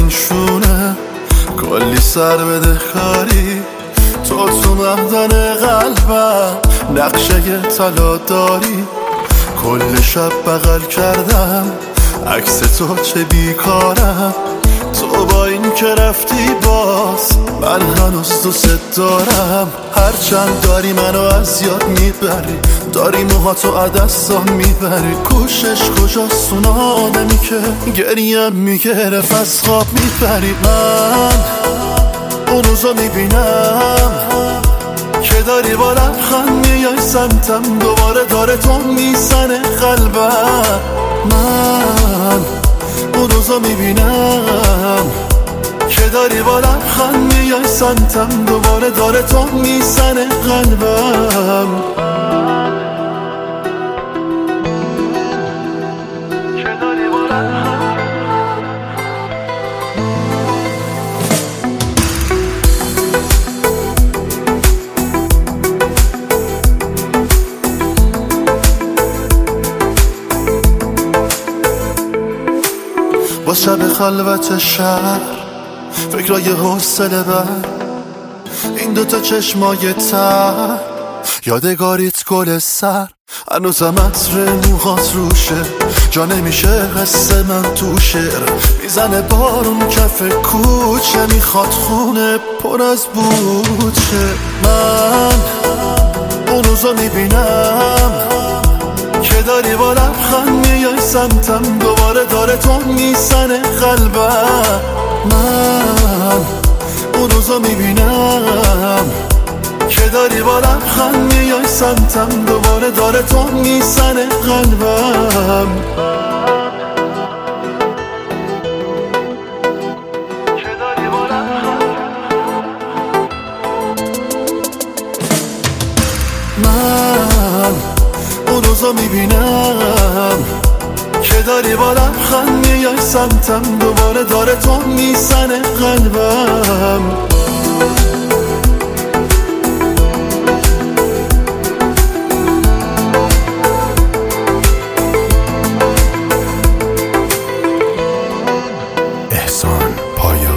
شونه کلی سر بده کاری تو مهدن قلبم نقشه طلا داری کل شب بغل کردم عکس تو چه بیکارم تو با این که رفتی باز من هنوز دوست دارم هرچند داری منو از یاد میبری داری موهاتو عدستا میبری کوشش کجاست اون آدمی که گریم میگرف از خواب میبری من اون روزو میبینم که داری با لبخند میای سمتم دوباره داره تو میزنه قلبم من اون روزو میبینم که داری با لبخند میای سمتم دوباره داره تو میزنه قلبم که داری با لبخند با شب خلوت شهر فکرای حوصله بر این دوتا چشمای تر یادگاریت گل سر هنوزم عطر موهات روشه جا نمیشه حس من تو شعر میزنه بارون کف کوچه میخواد خونه پر از بوچه من اون روزو میبینم که داری با لبخند میای سمتم دوباره داره تو میزنه قلبم من اون روزو میبینم که داری با لبخند میای سمتم دوباره داره تو میزنه قلبم که داری با لبخند من اون روزو میبینم که داری با لبخند میای سمتم دوباره داره تو میزنه قلبم احسان پایان.